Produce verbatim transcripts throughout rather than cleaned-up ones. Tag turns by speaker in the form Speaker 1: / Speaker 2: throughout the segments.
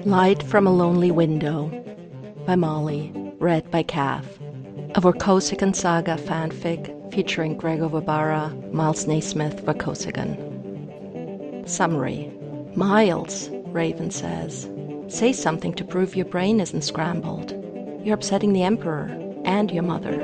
Speaker 1: Light from a Lonely Window by Molly, read by Kath. A Vorkosigan Saga fanfic featuring Gregor Verbara, Miles Naismith Vorkosigan. Summary. Miles, Raven says, say something to prove your brain isn't scrambled. You're upsetting the Emperor and your mother.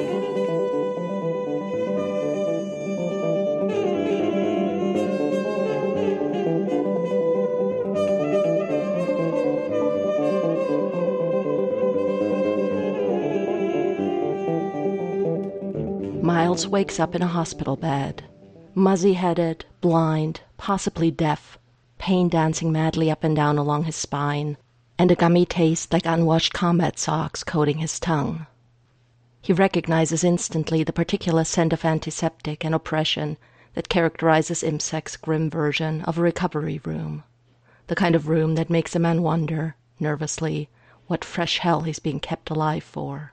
Speaker 1: Miles wakes up in a hospital bed, muzzy-headed, blind, possibly deaf, pain dancing madly up and down along his spine, and a gummy taste like unwashed combat socks coating his tongue. He recognizes instantly the particular scent of antiseptic and oppression that characterizes IMSEC's grim version of a recovery room, the kind of room that makes a man wonder, nervously, what fresh hell he's being kept alive for.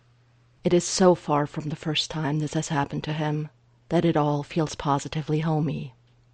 Speaker 1: It is so far from the first time this has happened to him that it all feels positively homey.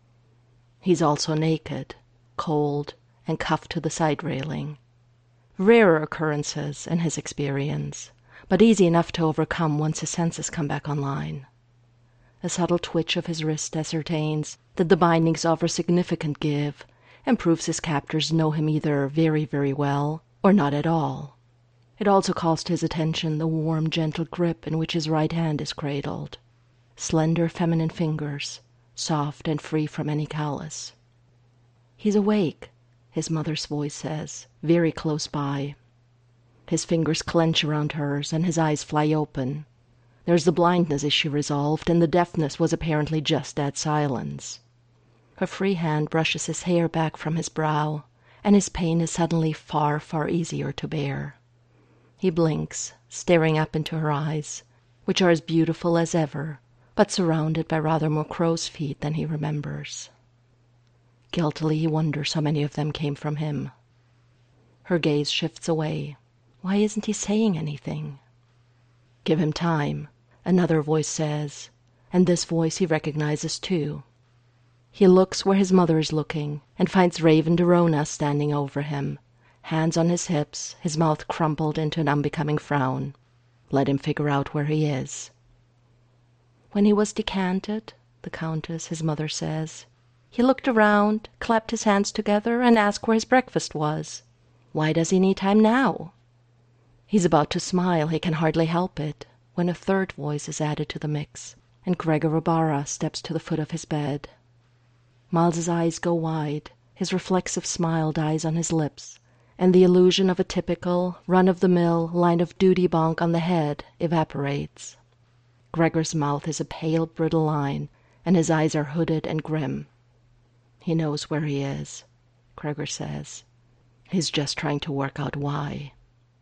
Speaker 1: He's also naked, cold, and cuffed to the side railing. Rarer occurrences in his experience, but easy enough to overcome once his senses come back online. A subtle twitch of his wrist ascertains that the bindings offer significant give, and proves his captors know him either very, very well or not at all. It also calls to his attention the warm, gentle grip in which his right hand is cradled. Slender feminine fingers, soft and free from any callus. He's awake, his mother's voice says, very close by. His fingers clench around hers and his eyes fly open. There's the blindness issue resolved, and the deafness was apparently just dead silence. Her free hand brushes his hair back from his brow, and his pain is suddenly far, far easier to bear. He blinks, staring up into her eyes, which are as beautiful as ever, but surrounded by rather more crow's feet than he remembers. Guiltily he wonders how many of them came from him. Her gaze shifts away. Why isn't he saying anything? Give him time, another voice says, and this voice he recognizes too. He looks where his mother is looking, and finds Raven Dorona standing over him, hands on his hips, his mouth crumpled into an unbecoming frown. Let him figure out where he is. When he was decanted, the Countess, his mother says, he looked around, clapped his hands together, and asked where his breakfast was. Why does he need time now? He's about to smile, he can hardly help it, when a third voice is added to the mix, and Gregor Verbara steps to the foot of his bed. Miles's eyes go wide, his reflexive smile dies on his lips, and the illusion of a typical, run-of-the-mill line-of-duty bonk on the head evaporates. Gregor's mouth is a pale, brittle line, and his eyes are hooded and grim. He knows where he is, Gregor says. He's just trying to work out why.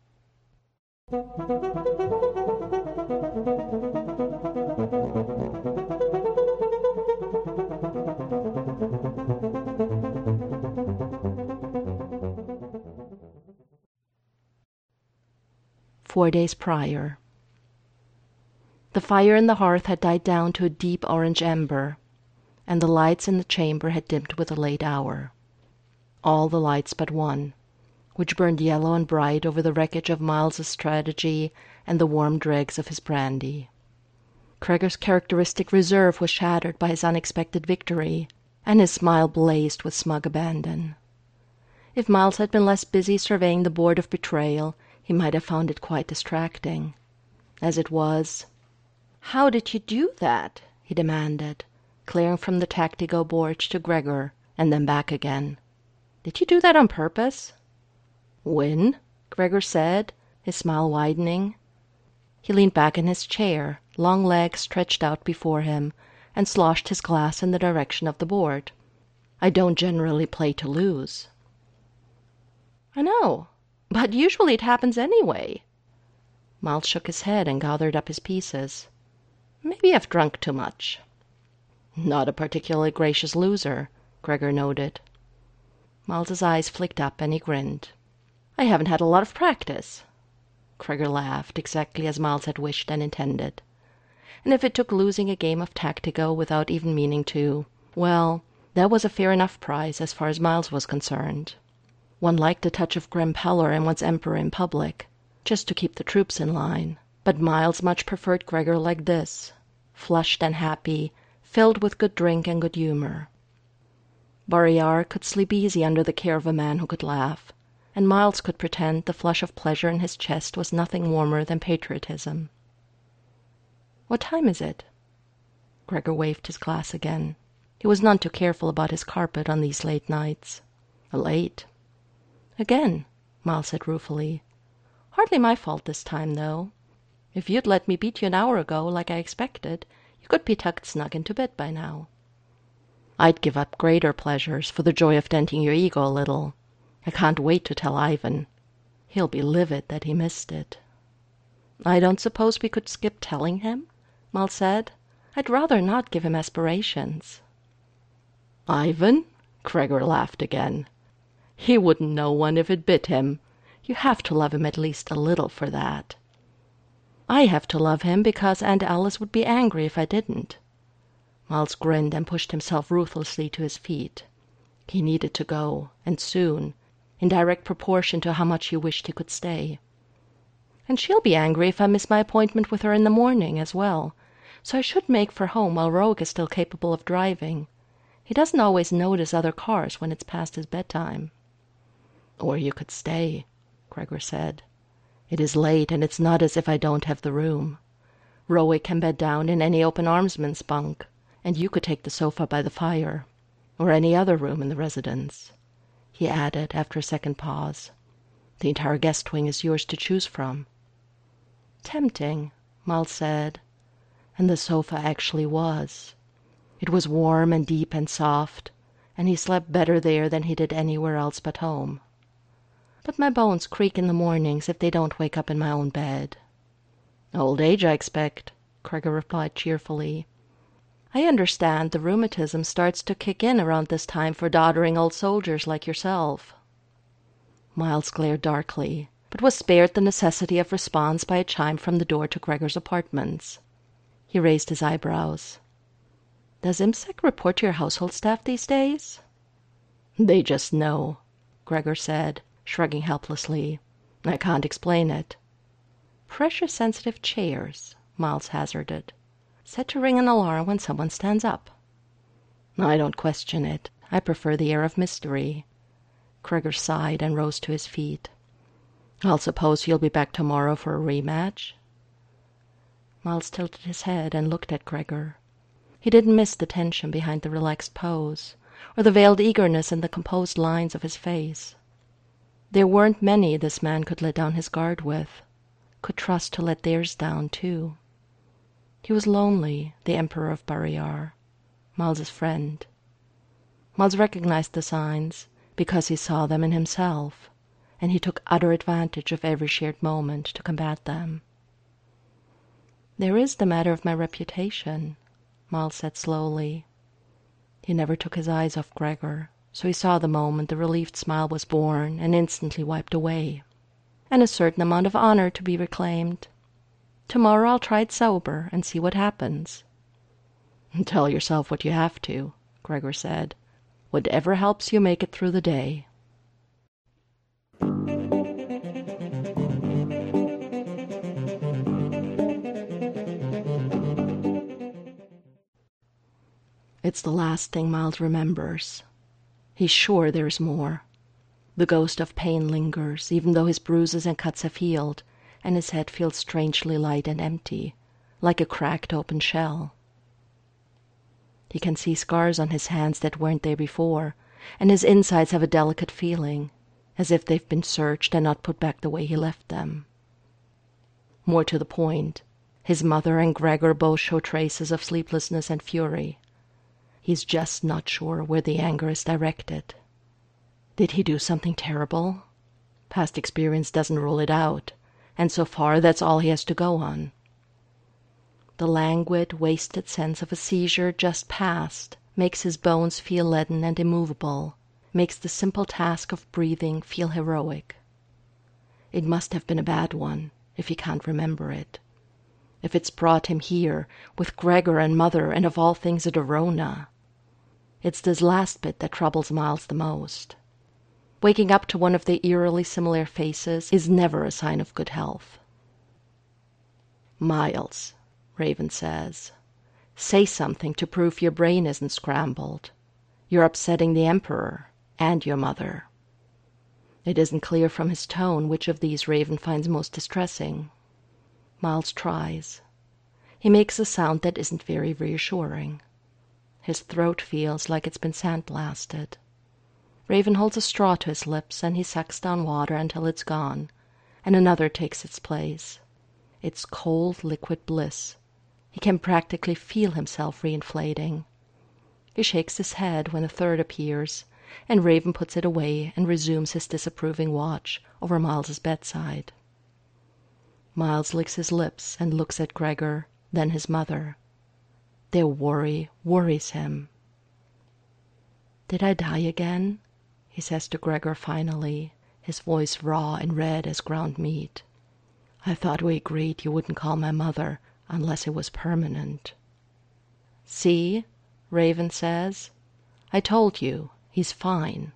Speaker 1: Four days prior. The fire in the hearth had died down to a deep orange ember, and the lights in the chamber had dimmed with a late hour. All the lights but one, which burned yellow and bright over the wreckage of Miles's strategy and the warm dregs of his brandy. Gregor's characteristic reserve was shattered by his unexpected victory, and his smile blazed with smug abandon. If Miles had been less busy surveying the board of betrayal, he might have found it quite distracting. As it was, "How did you do that?" he demanded, clearing from the Tactigo board to Gregor, and then back again. "Did you do that on purpose?" "Win?" Gregor said, his smile widening. He leaned back in his chair, long legs stretched out before him, and sloshed his glass in the direction of the board. "I don't generally play to lose." "I know, but usually it happens anyway." Miles shook his head and gathered up his pieces. "Maybe I've drunk too much." "Not a particularly gracious loser," Gregor noted. Miles's eyes flicked up and he grinned. "I haven't had a lot of practice." Gregor laughed, exactly as Miles had wished and intended. And if it took losing a game of Tactigo without even meaning to, well, that was a fair enough prize as far as Miles was concerned. One liked a touch of grim pallor in one's emperor in public, just to keep the troops in line, but Miles much preferred Gregor like this, flushed and happy, filled with good drink and good humor. Borear could sleep easy under the care of a man who could laugh, and Miles could pretend the flush of pleasure in his chest was nothing warmer than patriotism. "What time is it?" Gregor waved his glass again. He was none too careful about his carpet on these late nights. "Late." "Again," Miles said ruefully. "Hardly my fault this time, though. If you'd let me beat you an hour ago, like I expected, you could be tucked snug into bed by now." "I'd give up greater pleasures for the joy of denting your ego a little. I can't wait to tell Ivan. He'll be livid that he missed it." "I don't suppose we could skip telling him?" Miles said. "I'd rather not give him aspirations." "Ivan?" Gregor laughed again. "He wouldn't know one if it bit him. You have to love him at least a little for that." "I have to love him because Aunt Alice would be angry if I didn't." Miles grinned and pushed himself ruthlessly to his feet. He needed to go, and soon, in direct proportion to how much he wished he could stay. "And she'll be angry if I miss my appointment with her in the morning as well, so I should make for home while Rogue is still capable of driving. He doesn't always notice other cars when it's past his bedtime." "Or you could stay," Gregor said. "It is late, and it's not as if I don't have the room. Rowick can bed down in any open armsman's bunk, and you could take the sofa by the fire, or any other room in the residence," he added after a second pause. "The entire guest wing is yours to choose from." "Tempting," Miles said, and the sofa actually was. It was warm and deep and soft, and he slept better there than he did anywhere else but home. "But my bones creak in the mornings if they don't wake up in my own bed." "Old age, I expect," Gregor replied cheerfully. "I understand the rheumatism starts to kick in around this time for doddering old soldiers like yourself." Miles glared darkly, but was spared the necessity of response by a chime from the door to Gregor's apartments. He raised his eyebrows. "Does IMSEC report to your household staff these days?" "They just know," Gregor said, shrugging helplessly. "I can't explain it." "Pressure-sensitive chairs," Miles hazarded. "Set to ring an alarm when someone stands up." "I don't question it. I prefer the air of mystery." Gregor sighed and rose to his feet. "I'll suppose you'll be back tomorrow for a rematch?" Miles tilted his head and looked at Gregor. He didn't miss the tension behind the relaxed pose, or the veiled eagerness in the composed lines of his face. There weren't many this man could let down his guard with, could trust to let theirs down, too. He was lonely, the Emperor of Borear, Miles's friend. Miles recognized the signs because he saw them in himself, and he took utter advantage of every shared moment to combat them. "There is the matter of my reputation," Miles said slowly. He never took his eyes off Gregor, so he saw the moment the relieved smile was born and instantly wiped away. "And a certain amount of honor to be reclaimed. Tomorrow I'll try it sober and see what happens." "Tell yourself what you have to," Gregor said. "Whatever helps you make it through the day." It's the last thing Miles remembers. He's sure there's more. The ghost of pain lingers, even though his bruises and cuts have healed, and his head feels strangely light and empty, like a cracked open shell. He can see scars on his hands that weren't there before, and his insides have a delicate feeling, as if they've been searched and not put back the way he left them. More to the point, his mother and Gregor both show traces of sleeplessness and fury. He's just not sure where the anger is directed. Did he do something terrible? Past experience doesn't rule it out, and so far that's all he has to go on. The languid, wasted sense of a seizure just past makes his bones feel leaden and immovable, makes the simple task of breathing feel heroic. It must have been a bad one, if he can't remember it. If it's brought him here, with Gregor and Mother, and of all things a Dorona. It's this last bit that troubles Miles the most. Waking up to one of the eerily similar faces is never a sign of good health. "Miles," Raven says, "say something to prove your brain isn't scrambled. You're upsetting the Emperor and your mother." It isn't clear from his tone which of these Raven finds most distressing. Miles tries. He makes a sound that isn't very reassuring. His throat feels like it's been sandblasted. Raven holds a straw to his lips, and he sucks down water until it's gone, and another takes its place. It's cold, liquid bliss. He can practically feel himself reinflating. He shakes his head when a third appears, and Raven puts it away and resumes his disapproving watch over Miles's bedside. Miles licks his lips and looks at Gregor, then his mother. Their worry worries him. "Did I die again?" he says to Gregor finally, his voice raw and red as ground meat. "I thought we agreed you wouldn't call my mother unless it was permanent." "See," Raven says, "I told you, he's fine."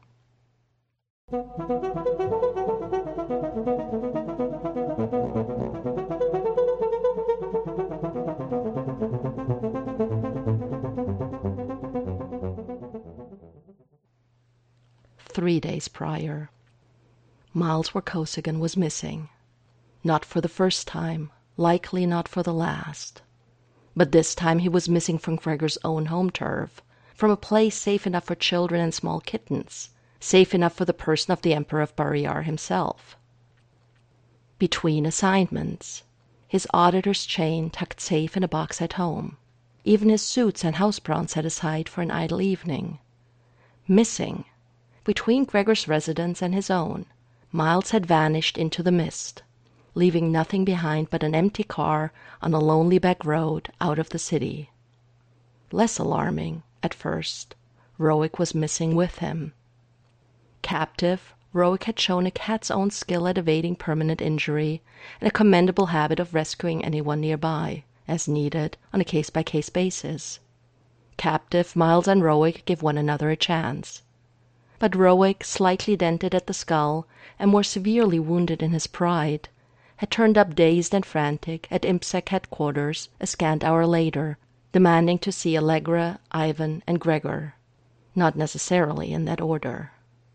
Speaker 1: Three days prior, Miles Wachosagin was missing. Not for the first time, likely not for the last. But this time he was missing from Gregor's own home turf, from a place safe enough for children and small kittens, safe enough for the person of the Emperor of Bariyar himself. Between assignments, his auditor's chain tucked safe in a box at home, even his suits and house brown set aside for an idle evening. Missing. Between Gregor's residence and his own, Miles had vanished into the mist, leaving nothing behind but an empty car on a lonely back road out of the city. Less alarming, at first, Roic was missing with him. Captive, Roic had shown a cat's own skill at evading permanent injury and a commendable habit of rescuing anyone nearby, as needed, on a case-by-case basis. Captive, Miles and Roic give one another a chance. But Roic, slightly dented at the skull and more severely wounded in his pride, had turned up dazed and frantic at IMPSEC headquarters a scant hour later, demanding to see Allegra, Ivan, and Gregor, not necessarily in that order.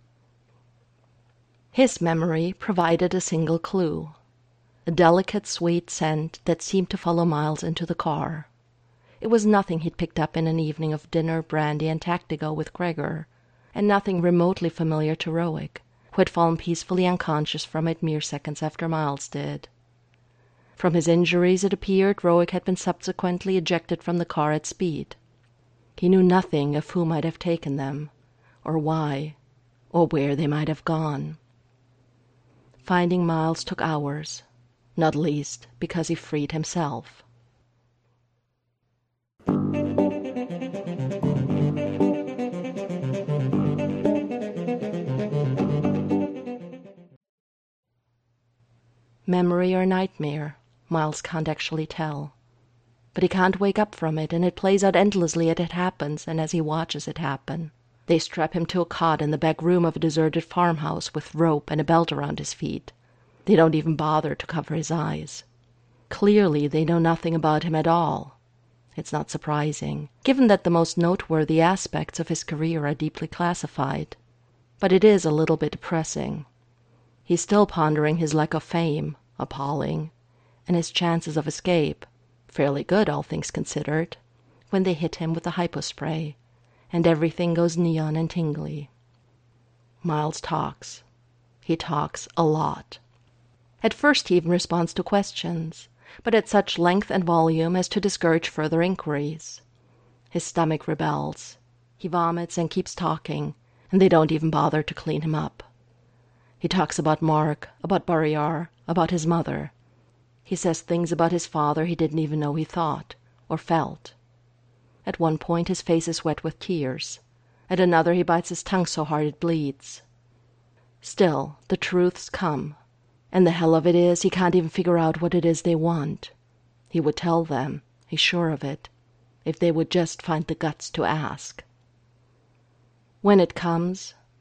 Speaker 1: His memory provided a single clue, a delicate sweet scent that seemed to follow Miles into the car. It was nothing he'd picked up in an evening of dinner, brandy, and tactigo with Gregor, and nothing remotely familiar to Roic, who had fallen peacefully unconscious from it mere seconds after Miles did. From his injuries, it appeared Roic had been subsequently ejected from the car at speed. He knew nothing of who might have taken them, or why, or where they might have gone. Finding Miles took hours, not least because he freed himself. Memory or nightmare, Miles can't actually tell. But he can't wake up from it, and it plays out endlessly as it happens and as he watches it happen. They strap him to a cot in the back room of a deserted farmhouse with rope and a belt around his feet. They don't even bother to cover his eyes. Clearly they know nothing about him at all. It's not surprising, given that the most noteworthy aspects of his career are deeply classified. But it is a little bit depressing. He's still pondering his lack of fame, appalling, and his chances of escape, fairly good all things considered, when they hit him with the hypospray, and everything goes neon and tingly. Miles talks. He talks a lot. At first he even responds to questions, but at such length and volume as to discourage further inquiries. His stomach rebels. He vomits and keeps talking, and they don't even bother to clean him up. He talks about Mark, about Bariyar, about his mother. He says things about his father he didn't even know he thought, or felt. At one point his face is wet with tears. At another he bites his tongue so hard it bleeds. Still, the truths come, and the hell of it is he can't even figure out what it is they want. He would tell them, he's sure of it, if they would just find the guts to ask. When it comes,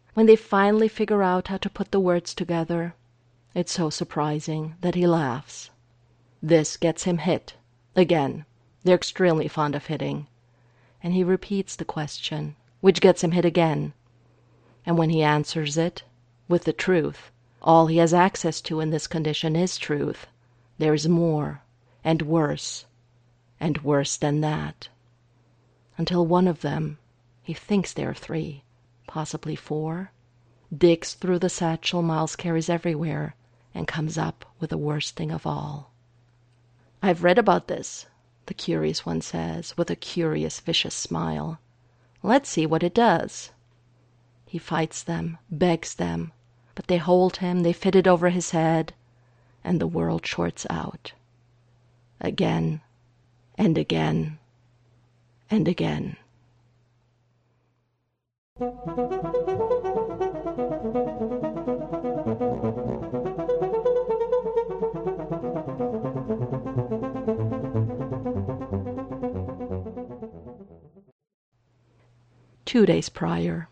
Speaker 1: When they finally figure out how to put the words together, it's so surprising that he laughs. This gets him hit. Again, they're extremely fond of hitting. And he repeats the question, which gets him hit again. And when he answers it with the truth, all he has access to in this condition is truth. There is more, and worse, and worse than that. Until one of them, he thinks there are three, possibly four, digs through the satchel Miles carries everywhere and comes up with the worst thing of all. "I've read about this," the curious one says, with a curious, vicious smile. "Let's see what it does." He fights them, begs them, but they hold him, they fit it over his head, and the world shorts out. Again, and again, and again. Two days prior.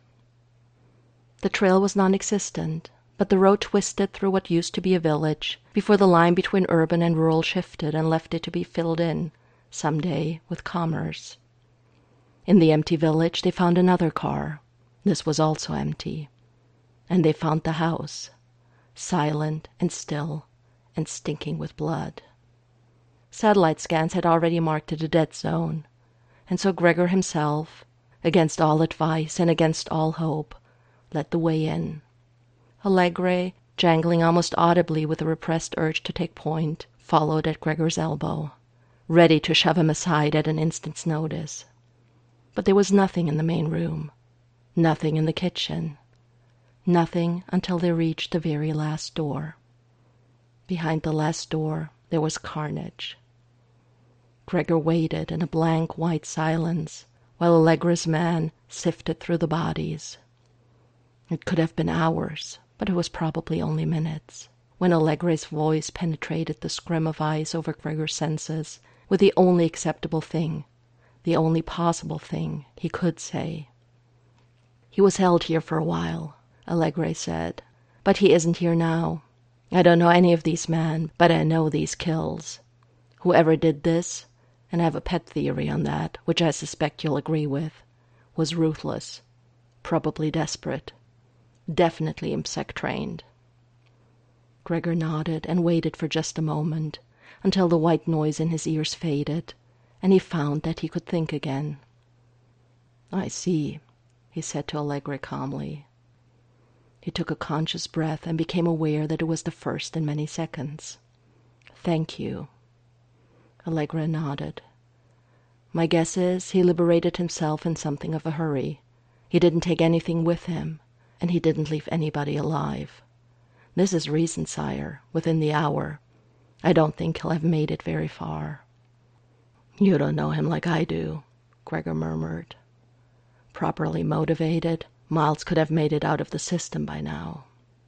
Speaker 1: The trail was non-existent, but the road twisted through what used to be a village before the line between urban and rural shifted and left it to be filled in, some day, with commerce. In the empty village they found another car. This was also empty. And they found the house, silent and still and stinking with blood. Satellite scans had already marked it a dead zone, and so Gregor himself, against all advice and against all hope, led the way in. Allegre, jangling almost audibly with a repressed urge to take point, followed at Gregor's elbow, ready to shove him aside at an instant's notice. But there was nothing in the main room, nothing in the kitchen, nothing until they reached the very last door. Behind the last door there was carnage. Gregor waited in a blank white silence while Allegre's man sifted through the bodies. It could have been hours, but it was probably only minutes, when Allegre's voice penetrated the scrim of ice over Gregor's senses with the only acceptable thing, the only possible thing he could say. "He was held here for a while," Allegre said, "but he isn't here now. I don't know any of these men, but I know these kills. Whoever did this, and I have a pet theory on that, which I suspect you'll agree with, was ruthless, probably desperate, definitely IMSEC trained." Gregor nodded and waited for just a moment, until the white noise in his ears faded, and he found that he could think again. "I see," he said to Allegre calmly. He took a conscious breath and became aware that it was the first in many seconds. "Thank you." Allegre nodded. "My guess is he liberated himself in something of a hurry. He didn't take anything with him, and he didn't leave anybody alive. This is recent, sire, within the hour. I don't think he'll have made it very far." "You don't know him like I do," Gregor murmured. Properly motivated, Miles could have made it out of the system by now.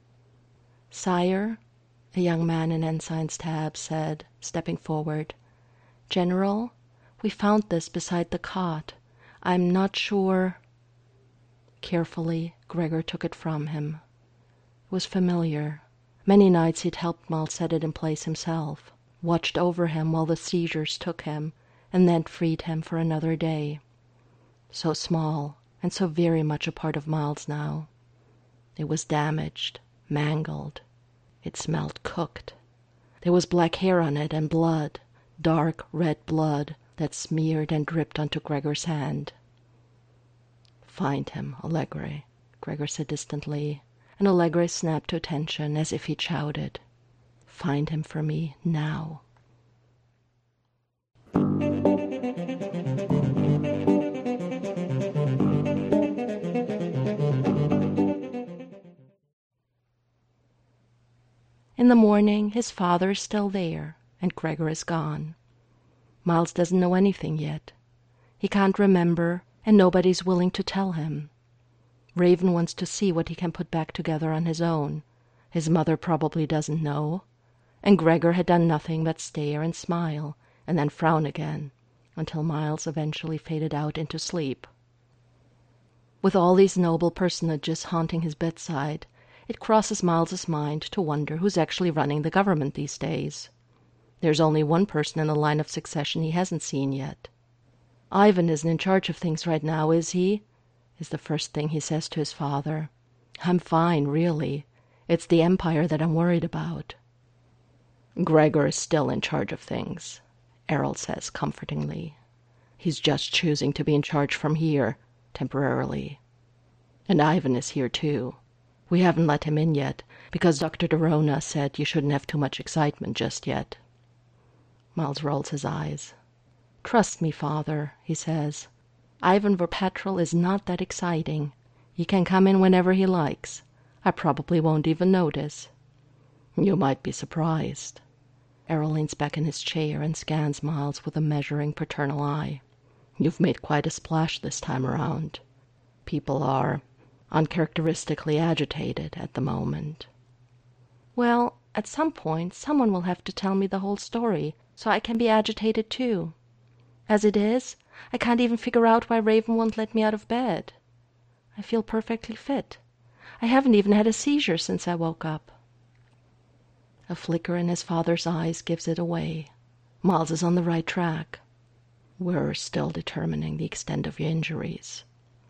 Speaker 1: "Sire," a young man in ensign's tab said, stepping forward, "General, we found this beside the cot. I'm not sure—" Carefully, Gregor took it from him. It was familiar. Many nights he'd helped Miles set it in place himself, watched over him while the seizures took him, and then freed him for another day. So small, and so very much a part of Miles now. It was damaged, mangled. It smelled cooked. There was black hair on it and blood, dark red blood that smeared and dripped onto Gregor's hand. "Find him, Allegre," Gregor said distantly, and Allegre snapped to attention as if he'd shouted, "Find him for me now." In the morning, his father is still there, and Gregor is gone. Miles doesn't know anything yet. He can't remember, and nobody's willing to tell him. Raven wants to see what he can put back together on his own. His mother probably doesn't know, and Gregor had done nothing but stare and smile, and then frown again, until Miles eventually faded out into sleep. With all these noble personages haunting his bedside, it crosses Miles's mind to wonder who's actually running the government these days. There's only one person in the line of succession he hasn't seen yet. Ivan isn't in charge of things right now, is he? Is the first thing he says to his father. I'm fine, really. It's the Empire that I'm worried about. Gregor is still in charge of things, Errol says comfortingly. He's just choosing to be in charge from here, temporarily. And Ivan is here too. We haven't let him in yet, because Doctor Dorona said you shouldn't have too much excitement just yet. Miles rolls his eyes. Trust me, Father, he says. Ivan Verpatrol is not that exciting. He can come in whenever he likes. I probably won't even notice. You might be surprised. Errol leans back in his chair and scans Miles with a measuring paternal eye. You've made quite a splash this time around. People are uncharacteristically agitated at the moment. Well, at some point, someone will have to tell me the whole story, so I can be agitated too. As it is, I can't even figure out why Raven won't let me out of bed. I feel perfectly fit. I haven't even had a seizure since I woke up. A flicker in his father's eyes gives it away. Miles is on the right track. We're still determining the extent of your injuries.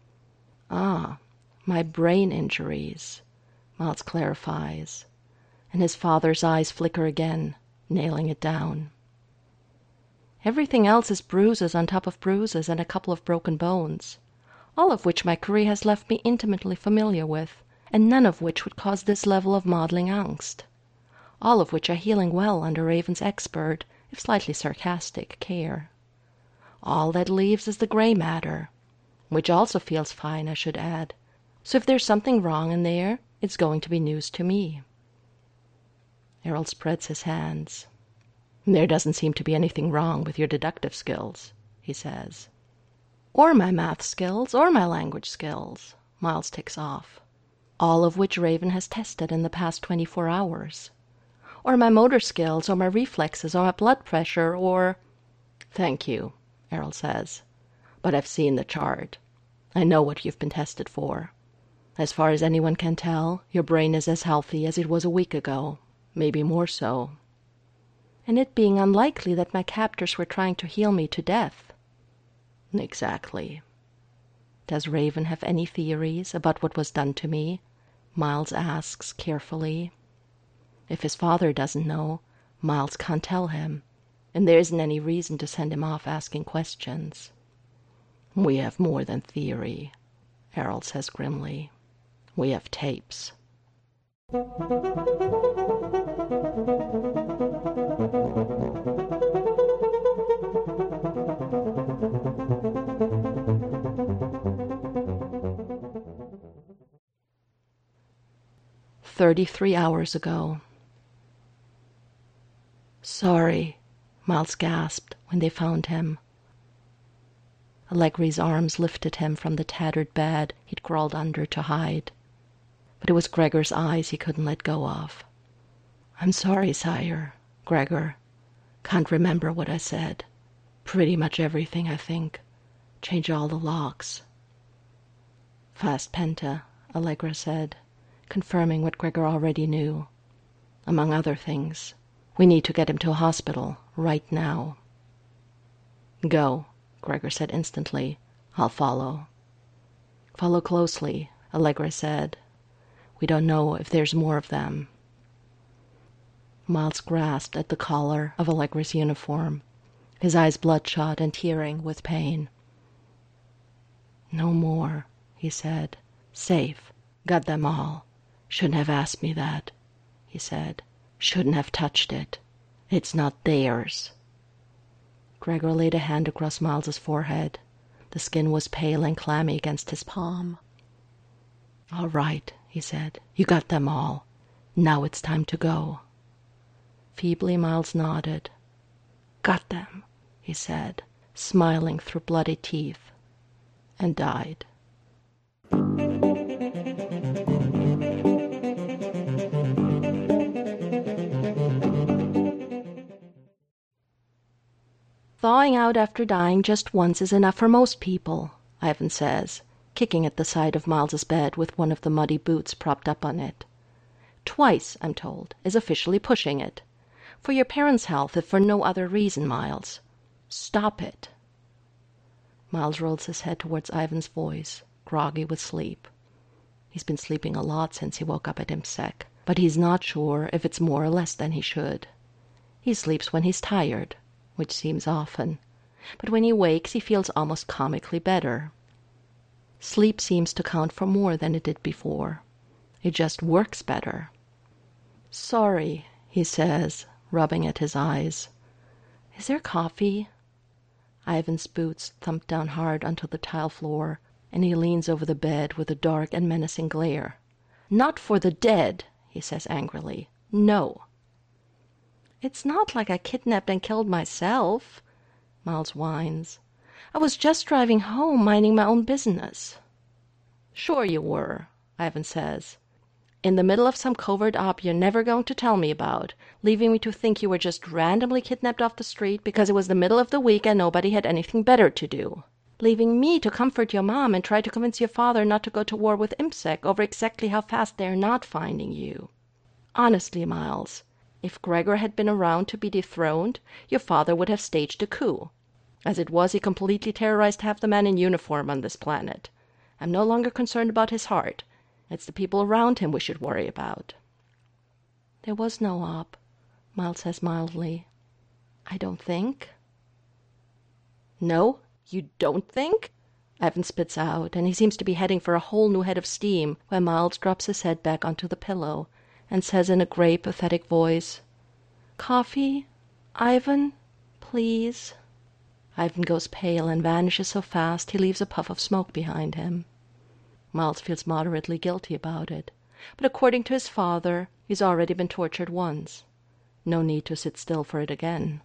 Speaker 1: Ah, my brain injuries, Miles clarifies, and his father's eyes flicker again, nailing it down. Everything else is bruises on top of bruises and a couple of broken bones, all of which my career has left me intimately familiar with, and none of which would cause this level of maudlin angst. All of which are healing well under Raven's expert, if slightly sarcastic, care. All that leaves is the gray matter, which also feels fine, I should add. So if there's something wrong in there, it's going to be news to me. Errol spreads his hands. There doesn't seem to be anything wrong with your deductive skills, he says. Or my math skills, or my language skills, Miles ticks off, all of which Raven has tested in the past twenty-four hours. Or my motor skills, or my reflexes, or my blood pressure, or... Thank you, Errol says, but I've seen the chart. I know what you've been tested for. As far as anyone can tell, your brain is as healthy as it was a week ago, maybe more so. And it being unlikely that my captors were trying to heal me to death. Exactly. Does Raven have any theories about what was done to me? Miles asks carefully. If his father doesn't know, Miles can't tell him, and there isn't any reason to send him off asking questions. We have more than theory, Errol says grimly. We have tapes. Thirty-three hours ago. Sorry, Miles gasped when they found him. Allegri's arms lifted him from the tattered bed he'd crawled under to hide. But it was Gregor's eyes he couldn't let go of. I'm sorry, sire. Gregor. Can't remember what I said. Pretty much everything, I think. Change all the locks. Fast Penta, Allegra said, confirming what Gregor already knew. Among other things, we need to get him to a hospital, right now. Go, Gregor said instantly. I'll follow. Follow closely, Allegra said. We don't know if there's more of them. Miles grasped at the collar of Allegra's uniform, his eyes bloodshot and tearing with pain. No more, he said. Safe. Got them all. Shouldn't have asked me that, he said. Shouldn't have touched it. It's not theirs. Gregor laid a hand across Miles's forehead. The skin was pale and clammy against his palm. All right, he said. You got them all. Now it's time to go. Feebly, Miles nodded. Got them, he said, smiling through bloody teeth, and died. Thawing out after dying just once is enough for most people, Ivan says, kicking at the side of Miles's bed with one of the muddy boots propped up on it. Twice, I'm told, is officially pushing it. For your parents' health, if for no other reason, Miles. Stop it. Miles rolls his head towards Ivan's voice, groggy with sleep. He's been sleeping a lot since he woke up at IMSEC, but he's not sure if it's more or less than he should. He sleeps when he's tired, which seems often, but when he wakes he feels almost comically better. Sleep seems to count for more than it did before. It just works better. Sorry, he says, rubbing at his eyes. Is there coffee? Ivan's boots thump down hard onto the tile floor, and he leans over the bed with a dark and menacing glare. Not for the dead, he says angrily. No. It's not like I kidnapped and killed myself, Miles whines. I was just driving home, minding my own business. Sure you were, Ivan says. In the middle of some covert op you're never going to tell me about, leaving me to think you were just randomly kidnapped off the street because it was the middle of the week and nobody had anything better to do. Leaving me to comfort your mom and try to convince your father not to go to war with IMSEC over exactly how fast they're not finding you. Honestly, Miles, if Gregor had been around to be dethroned, your father would have staged a coup. As it was, he completely terrorized half the men in uniform on this planet. I'm no longer concerned about his heart. It's the people around him we should worry about. There was no op, Miles says mildly. I don't think. No? You don't think? Ivan spits out, and he seems to be heading for a whole new head of steam when Miles drops his head back onto the pillow and says in a gray, pathetic voice, Coffee? Ivan? Please? Ivan goes pale and vanishes so fast he leaves a puff of smoke behind him. Miles feels moderately guilty about it, but according to his father, he's already been tortured once. No need to sit still for it again.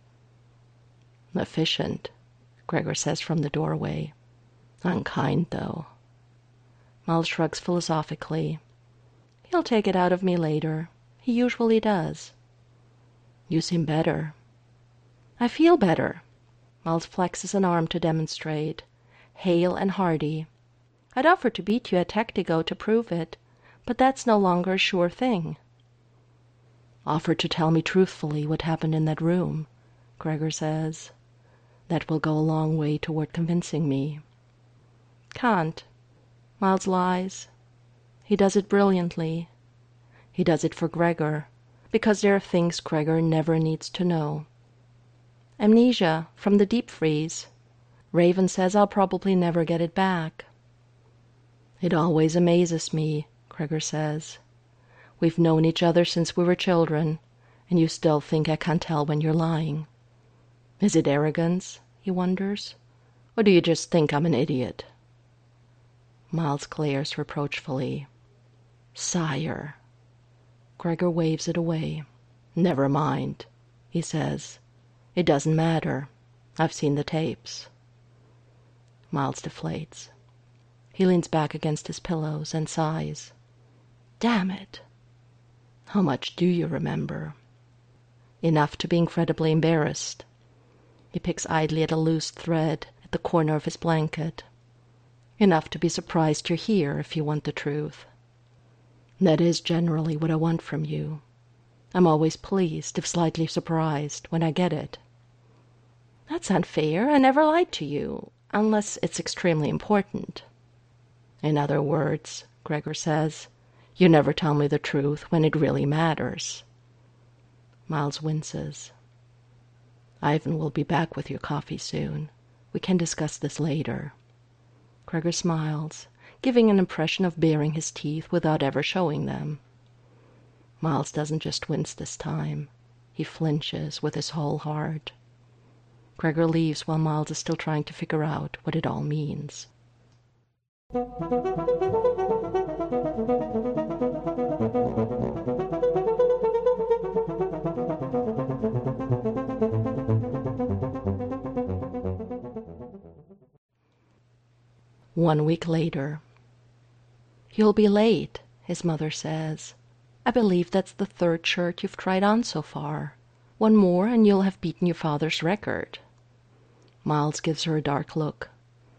Speaker 1: Efficient, Gregor says from the doorway. Unkind, though. Miles shrugs philosophically. He'll take it out of me later. He usually does. You seem better. I feel better. Miles flexes an arm to demonstrate, hale and hearty. I'd offer to beat you at Tactigo to prove it, but that's no longer a sure thing. Offer to tell me truthfully what happened in that room, Gregor says. That will go a long way toward convincing me. Can't. Miles lies. He does it brilliantly. He does it for Gregor, because there are things Gregor never needs to know. Amnesia from the deep freeze. Raven says I'll probably never get it back. It always amazes me, Gregor says. We've known each other since we were children, and you still think I can't tell when you're lying. Is it arrogance, he wonders, or do you just think I'm an idiot? Miles glares reproachfully. Sire. Gregor waves it away. Never mind, he says. It doesn't matter. I've seen the tapes. Miles deflates. He leans back against his pillows and sighs. Damn it. How much do you remember? Enough to be incredibly embarrassed. He picks idly at a loose thread at the corner of his blanket. Enough to be surprised you're here, if you want the truth. That is generally what I want from you. I'm always pleased, if slightly surprised, when I get it. That's unfair. I never lied to you, unless it's extremely important. In other words, Gregor says, you never tell me the truth when it really matters. Miles winces. Ivan will be back with your coffee soon. We can discuss this later. Gregor smiles, giving an impression of baring his teeth without ever showing them. Miles doesn't just wince this time. He flinches with his whole heart. Gregor leaves while Miles is still trying to figure out what it all means. One week later. You'll be late, his mother says. I believe that's the third shirt you've tried on so far. One more and you'll have beaten your father's record. Miles gives her a dark look.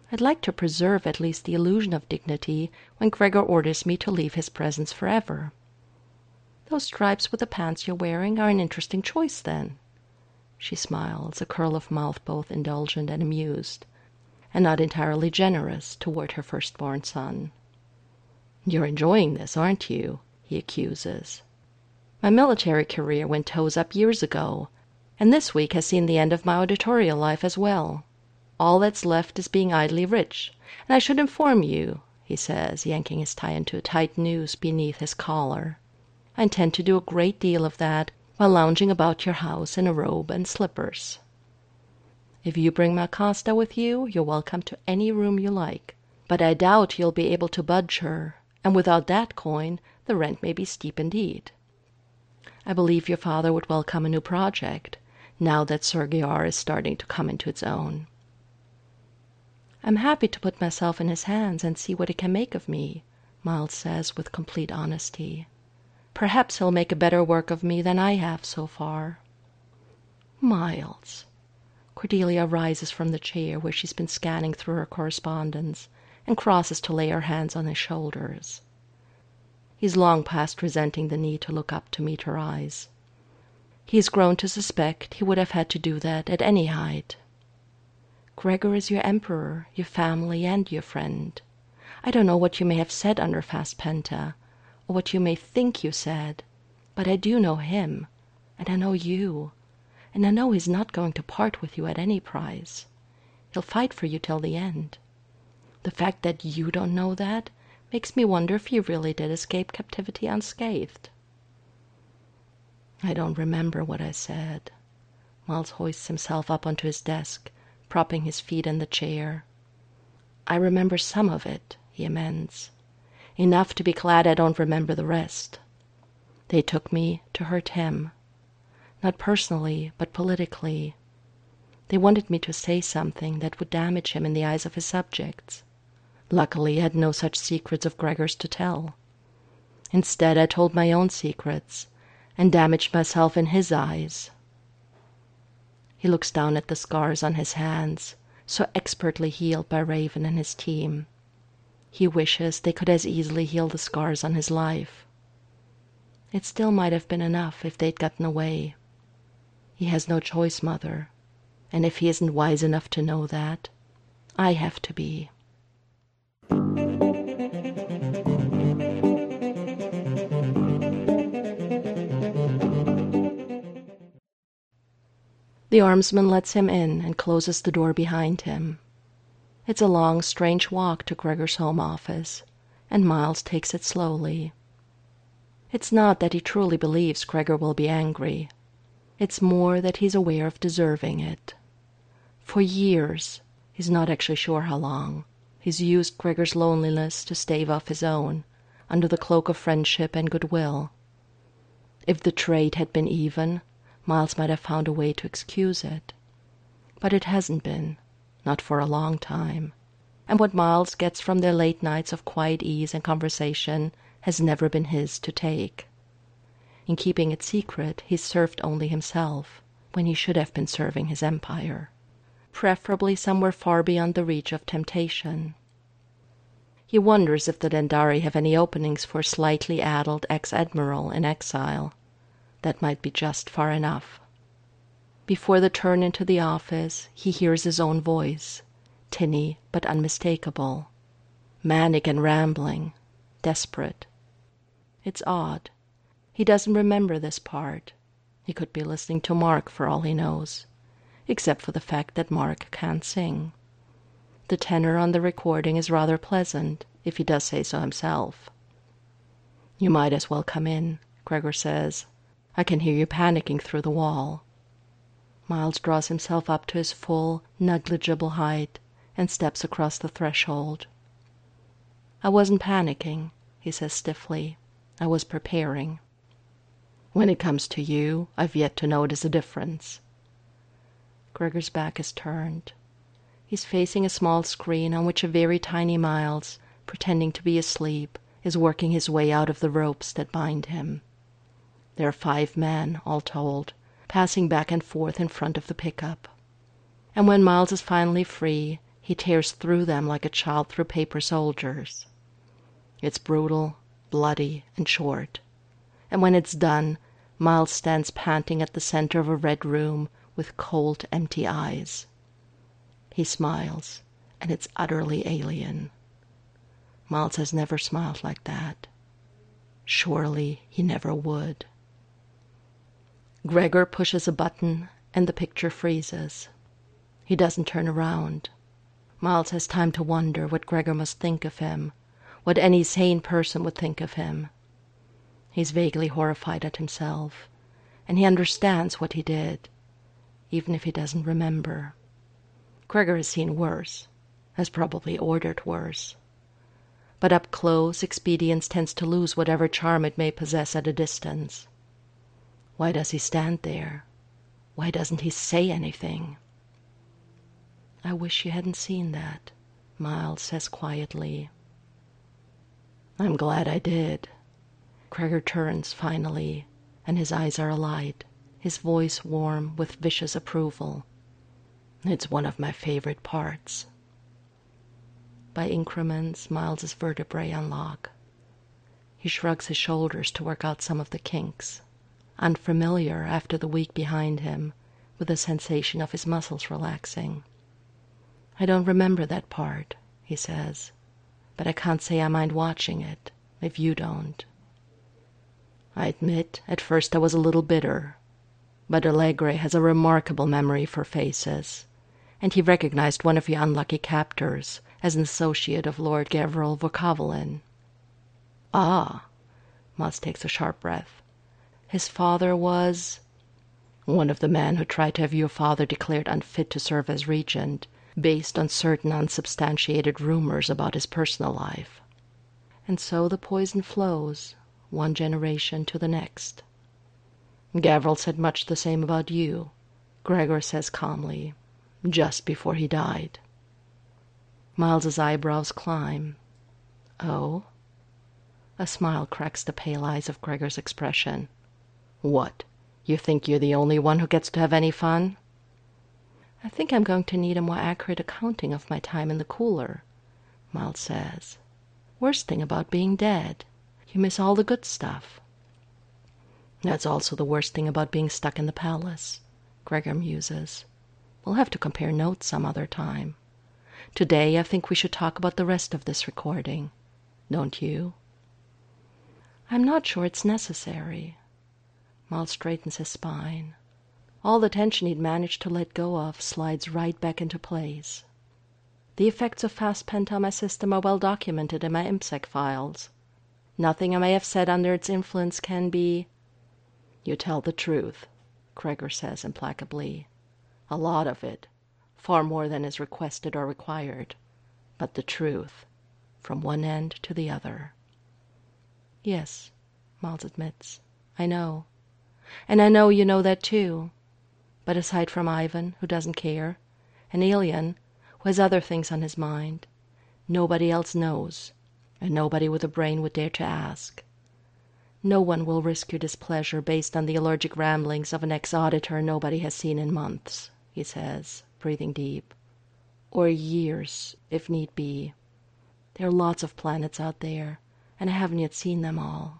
Speaker 1: I'd like to preserve at least the illusion of dignity when Gregor orders me to leave his presence forever. Those stripes with the pants you're wearing are an interesting choice, then. She smiles, a curl of mouth both indulgent and amused, and not entirely generous toward her firstborn son. You're enjoying this, aren't you? He accuses. My military career went toes up years ago, and this week has seen the end of my auditorial life as well. All that's left is being idly rich, and I should inform you, he says, yanking his tie into a tight noose beneath his collar. I intend to do a great deal of that while lounging about your house in a robe and slippers. If you bring my Costa with you, you're welcome to any room you like, but I doubt you'll be able to budge her, and without that coin the rent may be steep indeed. I believe your father would welcome a new project, now that Sir George is starting to come into its own. I'm happy to put myself in his hands and see what he can make of me, Miles says with complete honesty. Perhaps he'll make a better work of me than I have so far. Miles. Cordelia rises from the chair where she's been scanning through her correspondence and crosses to lay her hands on his shoulders. He's long past resenting the need to look up to meet her eyes. He has grown to suspect he would have had to do that at any height. Gregor is your emperor, your family, and your friend. I don't know what you may have said under Fast Penta, or what you may think you said, but I do know him, and I know you, and I know he's not going to part with you at any price. He'll fight for you till the end. The fact that you don't know that makes me wonder if you really did escape captivity unscathed. I don't remember what I said. Miles hoists himself up onto his desk, propping his feet in the chair. I remember some of it, he amends. Enough to be glad I don't remember the rest. They took me to hurt him. Not personally, but politically. They wanted me to say something that would damage him in the eyes of his subjects. Luckily, I had no such secrets of Gregor's to tell. Instead, I told my own secrets, and damaged myself in his eyes. He looks down at the scars on his hands, so expertly healed by Raven and his team. He wishes they could as easily heal the scars on his life. It still might have been enough if they'd gotten away. He has no choice, Mother, and if he isn't wise enough to know that, I have to be. The armsman lets him in and closes the door behind him. It's a long, strange walk to Gregor's home office, and Miles takes it slowly. It's not that he truly believes Gregor will be angry. It's more that he's aware of deserving it. For years, he's not actually sure how long, he's used Gregor's loneliness to stave off his own, under the cloak of friendship and goodwill. If the trade had been even, Miles might have found a way to excuse it. But it hasn't been, not for a long time, and what Miles gets from their late nights of quiet ease and conversation has never been his to take. In keeping it secret, he's served only himself, when he should have been serving his empire, preferably somewhere far beyond the reach of temptation. He wonders if the Dendari have any openings for a slightly addled ex-admiral in exile. That might be just far enough. Before the turn into the office, he hears his own voice, tinny but unmistakable, manic and rambling, desperate. It's odd. He doesn't remember this part. He could be listening to Mark for all he knows, except for the fact that Mark can't sing. The tenor on the recording is rather pleasant, if he does say so himself. You might as well come in, Gregor says. I can hear you panicking through the wall. Miles draws himself up to his full, negligible height and steps across the threshold. I wasn't panicking, he says stiffly. I was preparing. When it comes to you, I've yet to notice a difference. Gregor's back is turned. He's facing a small screen on which a very tiny Miles, pretending to be asleep, is working his way out of the ropes that bind him. There are five men, all told, passing back and forth in front of the pickup. And when Miles is finally free, He tears through them like a child through paper soldiers. It's brutal, bloody, and short. And when it's done, Miles stands panting at the center of a red room with cold, empty eyes. He smiles, and it's utterly alien. Miles has never smiled like that. Surely he never would. Gregor pushes a button, and the picture freezes. He doesn't turn around. Miles has time to wonder what Gregor must think of him, what any sane person would think of him. He's vaguely horrified at himself, and he understands what he did, even if he doesn't remember. Gregor has seen worse, has probably ordered worse. But up close, expedience tends to lose whatever charm it may possess at a distance. Why does he stand there? Why doesn't he say anything? I wish you hadn't seen that, Miles says quietly. I'm glad I did. Gregor turns finally, and his eyes are alight, his voice warm with vicious approval. It's one of my favorite parts. By increments, Miles's vertebrae unlock. He shrugs his shoulders to work out some of the kinks, unfamiliar after the week behind him, with the sensation of his muscles relaxing. I don't remember that part, he says, but I can't say I mind watching it, if you don't. I admit, at first I was a little bitter, but Allegre has a remarkable memory for faces, and he recognized one of your unlucky captors as an associate of Lord Gavril Vorkavolen. Ah, Miles takes a sharp breath. His father was... one of the men who tried to have your father declared unfit to serve as regent, based on certain unsubstantiated rumors about his personal life. And so the poison flows, one generation to the next. Gavril said much the same about you, Gregor says calmly, just before he died. Miles's eyebrows climb. Oh? A smile cracks the pale eyes of Gregor's expression. What? You think you're the only one who gets to have any fun? I think I'm going to need a more accurate accounting of my time in the cooler, Miles says. Worst thing about being dead. You miss all the good stuff. That's also the worst thing about being stuck in the palace, Gregor muses. We'll have to compare notes some other time. Today I think we should talk about the rest of this recording. Don't you? I'm not sure it's necessary. Miles straightens his spine. All the tension he'd managed to let go of slides right back into place. The effects of fast pent on my system are well documented in my IMSEC files. Nothing I may have said under its influence can be... You tell the truth, Gregor says implacably. A lot of it, far more than is requested or required, but the truth, from one end to the other. Yes, Miles admits, I know. And I know you know that too. But aside from Ivan, who doesn't care, and Ilyan, who has other things on his mind, nobody else knows, and nobody with a brain would dare to ask. No one will risk your displeasure based on the allergic ramblings of an ex-auditor nobody has seen in months, he says, breathing deep. Or years, if need be. There are lots of planets out there, and I haven't yet seen them all.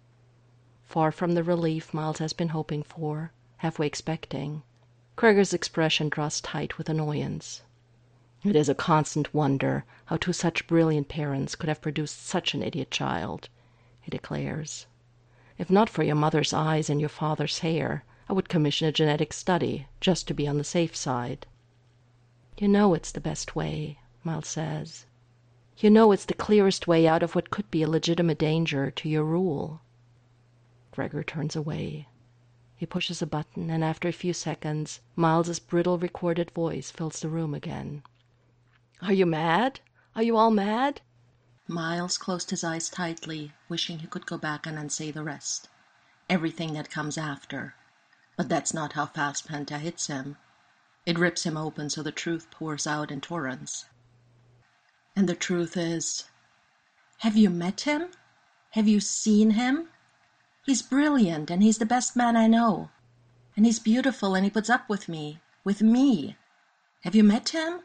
Speaker 1: Far from the relief Miles has been hoping for, halfway expecting, Gregor's expression draws tight with annoyance. It is a constant wonder how two such brilliant parents could have produced such an idiot child, he declares. If not for your mother's eyes and your father's hair, I would commission a genetic study, just to be on the safe side. You know it's the best way, Miles says. You know it's the clearest way out of what could be a legitimate danger to your rule. Gregor turns away. He pushes a button, and after a few seconds, Miles's brittle recorded voice fills the room again. Are you mad? Are you all mad? Miles closed his eyes tightly, wishing he could go back and unsay the rest. Everything that comes after. But that's not how fast Penta hits him. It rips him open so the truth pours out in torrents. And the truth is... Have you met him? Have you seen him? He's brilliant, and he's the best man I know. And he's beautiful, and he puts up with me. With me. Have you met him?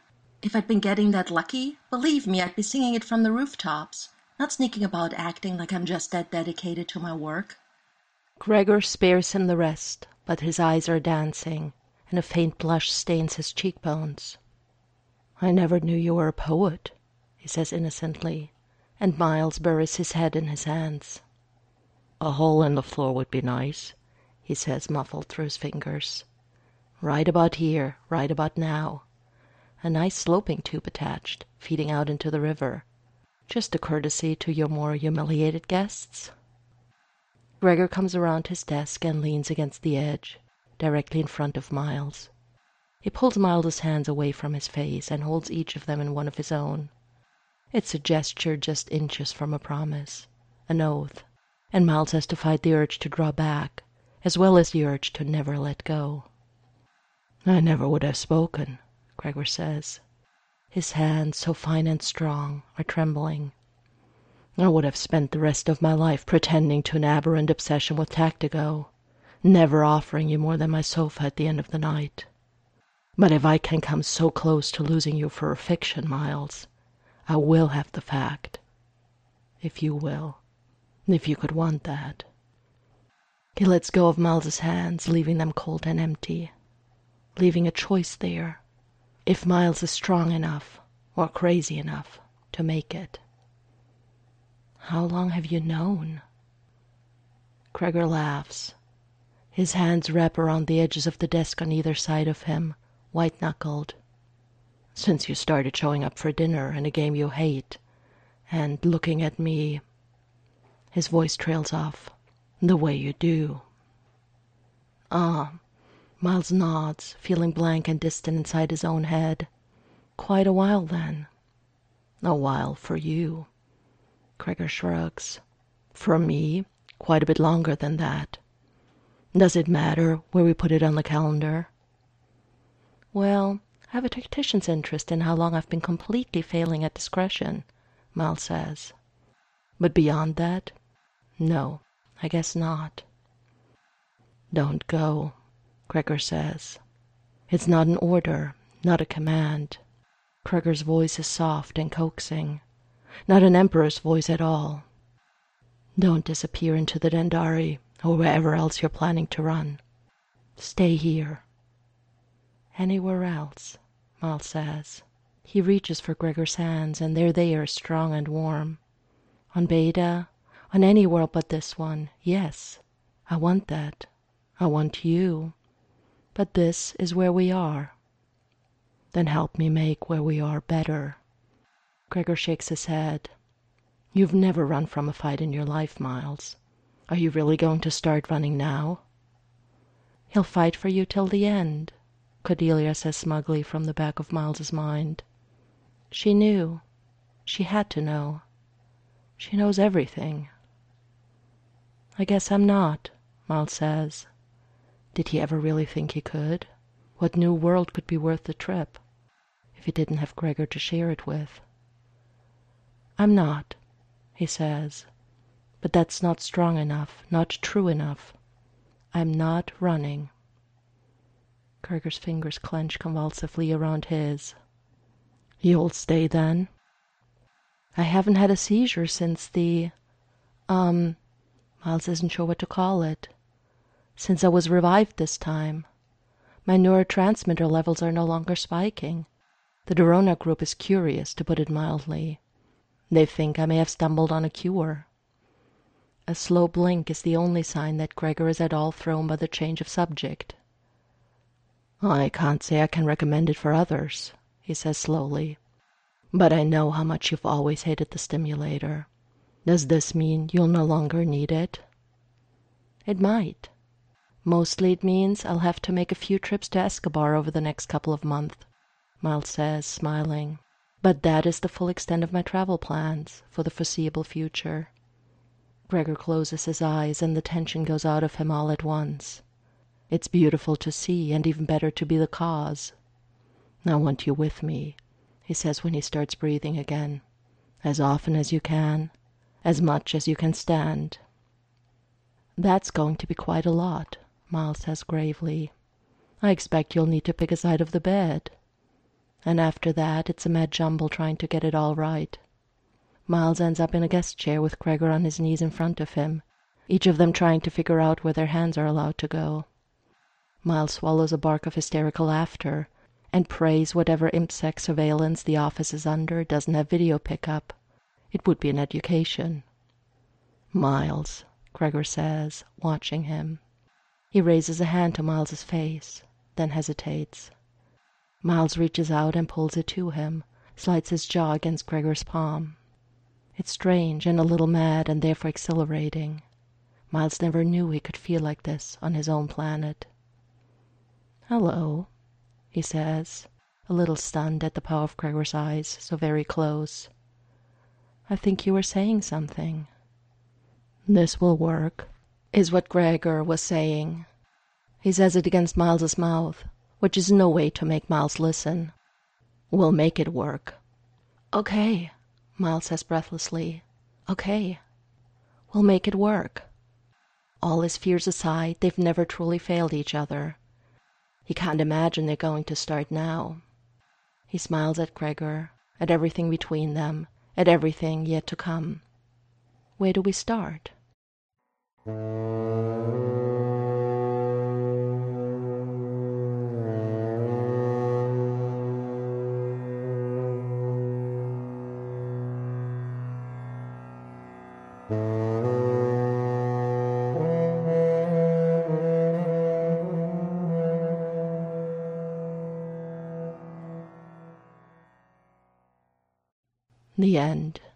Speaker 1: If I'd been getting that lucky, believe me, I'd be singing it from the rooftops, not sneaking about acting like I'm just that dedicated to my work. Gregor spares him the rest, but his eyes are dancing, and a faint blush stains his cheekbones. I never knew you were a poet, he says innocently, and Miles buries his head in his hands. A hole in the floor would be nice, he says, muffled through his fingers. Right about here, right about now. A nice sloping tube attached, feeding out into the river. Just a courtesy to your more humiliated guests. Gregor comes around his desk and leans against the edge, directly in front of Miles. He pulls Miles's hands away from his face and holds each of them in one of his own. It's a gesture just inches from a promise, an oath, and Miles has to fight the urge to draw back, as well as the urge to never let go. I never would have spoken, Gregor says. His hands, so fine and strong, are trembling. I would have spent the rest of my life pretending to an aberrant obsession with Tactigo, never offering you more than my sofa at the end of the night. But if I can come so close to losing you for a fiction, Miles, I will have the fact. If you will. If you could want that. He lets go of Miles's hands, leaving them cold and empty. Leaving a choice there. If Miles is strong enough, or crazy enough, to make it. How long have you known? Gregor laughs. His hands wrap around the edges of the desk on either side of him, white-knuckled. Since you started showing up for dinner in a game you hate, and looking at me. His voice trails off. The way you do. Ah, Miles nods, feeling blank and distant inside his own head. Quite a while, then. A while for you. Gregor shrugs. For me, quite a bit longer than that. Does it matter where we put it on the calendar? Well, I have a tactician's interest in how long I've been completely failing at discretion, Miles says. But beyond that, no, I guess not. Don't go, Gregor says. It's not an order, not a command. Gregor's voice is soft and coaxing. Not an emperor's voice at all. Don't disappear into the Dendari, or wherever else you're planning to run. Stay here. Anywhere else, Miles says. He reaches for Gregor's hands, and there they are, strong and warm. On Beta, on any world but this one, yes, I want that. I want you. But this is where we are. Then help me make where we are better. Gregor shakes his head. You've never run from a fight in your life, Miles. Are you really going to start running now? He'll fight for you till the end, Cordelia says smugly from the back of Miles's mind. She knew. She had to know. She knows everything. I guess I'm not, Miles says. Did he ever really think he could? What new world could be worth the trip, if he didn't have Gregor to share it with? I'm not, he says, but that's not strong enough, not true enough. I'm not running. Gregor's fingers clench convulsively around his. You'll stay then? I haven't had a seizure since the, um, Miles isn't sure what to call it. Since I was revived this time. My neurotransmitter levels are no longer spiking. The Dorona group is curious, to put it mildly. They think I may have stumbled on a cure. A slow blink is the only sign that Gregor is at all thrown by the change of subject. I can't say I can recommend it for others, he says slowly. But I know how much you've always hated the stimulator. Does this mean you'll no longer need it? It might. Mostly it means I'll have to make a few trips to Escobar over the next couple of months, Miles says, smiling. But that is the full extent of my travel plans for the foreseeable future. Gregor closes his eyes and the tension goes out of him all at once. It's beautiful to see and even better to be the cause. I want you with me, he says when he starts breathing again. As often as you can, as much as you can stand. That's going to be quite a lot, Miles says gravely. I expect you'll need to pick a side of the bed. And after that, it's a mad jumble trying to get it all right. Miles ends up in a guest chair with Gregor on his knees in front of him, each of them trying to figure out where their hands are allowed to go. Miles swallows a bark of hysterical laughter and prays whatever IMPSEC surveillance the office is under doesn't have video pickup. It would be an education. Miles, Gregor says, watching him. He raises a hand to Miles's face, then hesitates. Miles reaches out and pulls it to him, slides his jaw against Gregor's palm. It's strange and a little mad and therefore exhilarating. Miles never knew he could feel like this on his own planet. "Hello," he says, a little stunned at the power of Gregor's eyes, so very close. "I think you were saying something." "This will work," is what Gregor was saying. He says it against Miles's mouth, which is no way to make Miles listen. "We'll make it work." "Okay," Miles says breathlessly. "Okay. We'll make it work." All his fears aside, they've never truly failed each other. He can't imagine they're going to start now. He smiles at Gregor, at everything between them, at everything yet to come. Where do we start? The end.